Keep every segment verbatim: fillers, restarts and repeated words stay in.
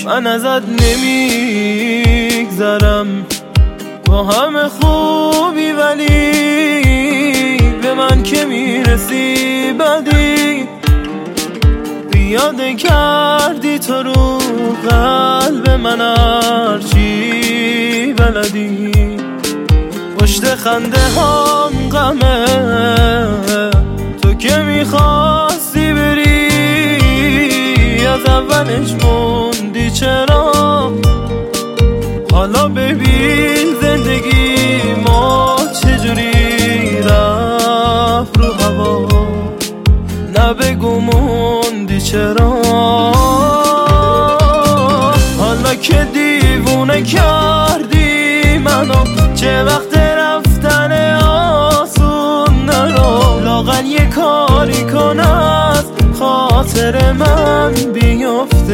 من ازت نمیگذرم با همه خوبی، ولی به من که میرسی بدی. بیاده کردی تو رو قلب من هرچی بلدی. پشت خنده هم غمه تو که میخواستی بری، از اولش موندی چرا؟ حالا ببین زندگی ما چجوری رفت رو هوا. نه بگو موندی چرا؟ حالا که دیوونه کردی منو، چه وقت رفتن آسون نرو. لااقل یه کاری کن از خاطر من بیفته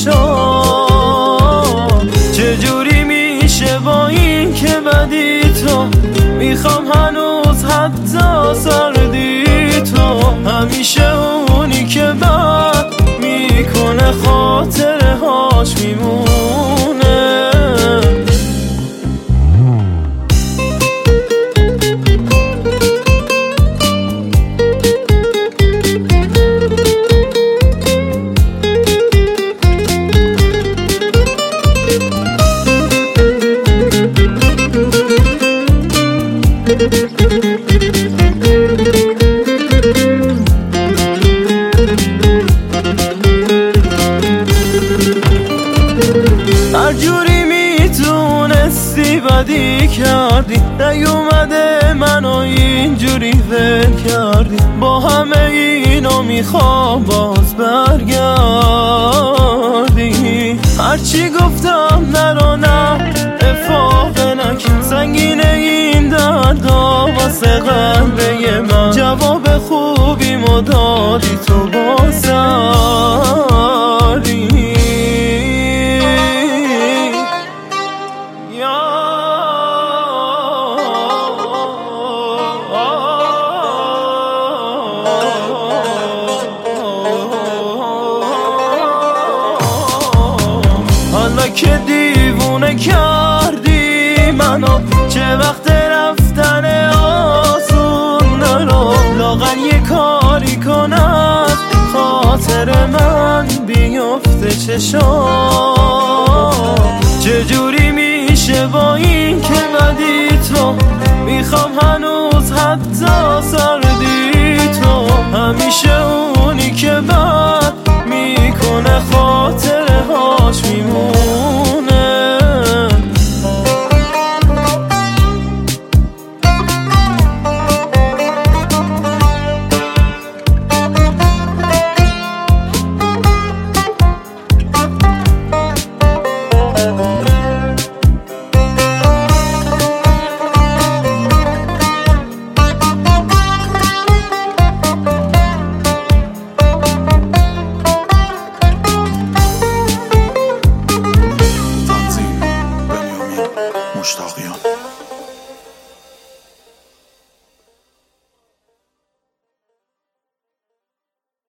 چشام. چجوری میشه با این که بدی تو؟ میخوام هنوز حتی سردی تو. همیشه اونی که بد میکنه خاطره هاش میمونه. هر جوری میتونستی بدی کردی، نیومده منو اینجوری ول کردی. با همه اینو میخوام باز برگردی. هرچی گفتم نرو نه افاقه نکن، سنگینه این دردا واسه قلبه من. جواب خوبی مدادی تو بازاری. حالا که دیوونه کردی منو، چه وقت رفتن آسون نرو. لااقل یه کاری کن از خاطر من بیفته چشام. چجوری میشه با این که بدی تو؟ میخوام هنوز حتی سردی تو. همیشه